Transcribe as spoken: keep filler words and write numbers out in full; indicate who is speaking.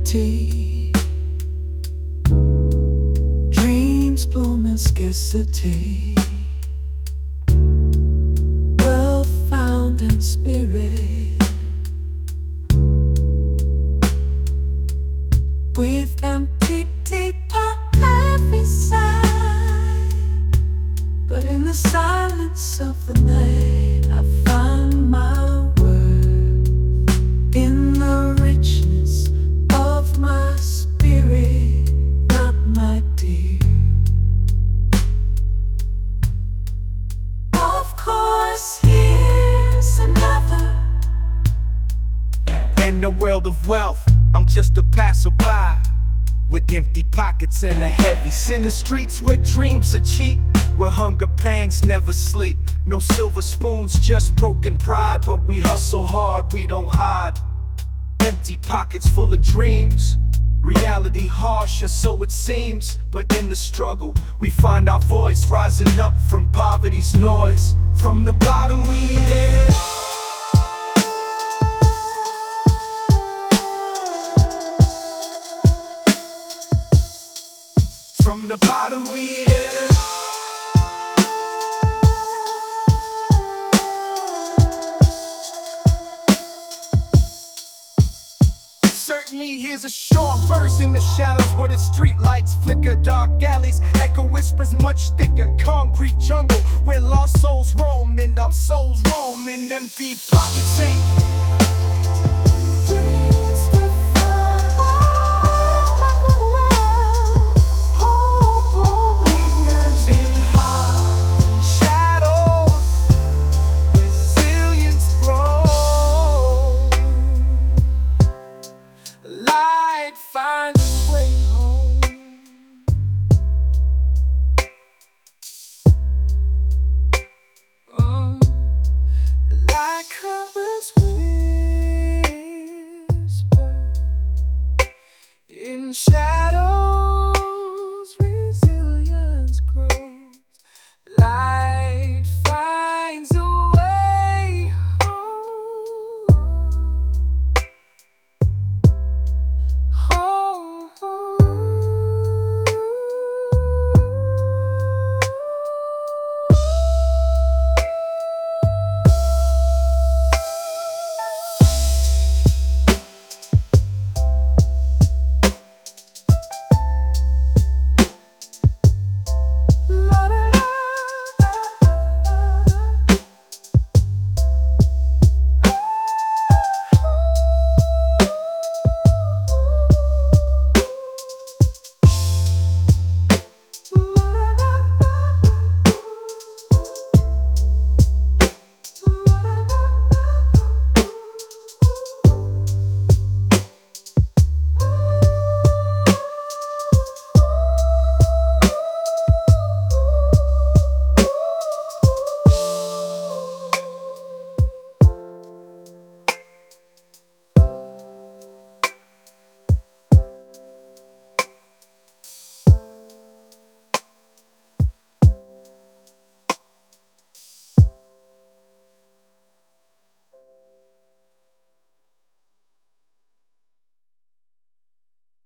Speaker 1: plenty, dreams bloom in scarcity, wealth found in spirit, with empty deep on every side. But in the silence of the night, I find my worth in the richness of my spirit, not my dear. Of course, here's another.
Speaker 2: In the world of wealth, I'm just a passerby, with empty pockets and a heavy. In the streets where dreams are cheap, where hunger pangs never sleep. No silver spoons, just broken pride. But we hustle hard, we don't hide. Empty pockets full of dreams, reality harsher, so it seems. But in the struggle, we find our voice, rising up from poverty's noise. From the bottom we live. From the bottom we hit. Certainly here's a short verse in the shadows where the street lights flicker. Dark alleys echo whispers much thicker. Concrete jungle where lost souls roam, and our souls roam in empty pockets ain't find its way home. Uh, like a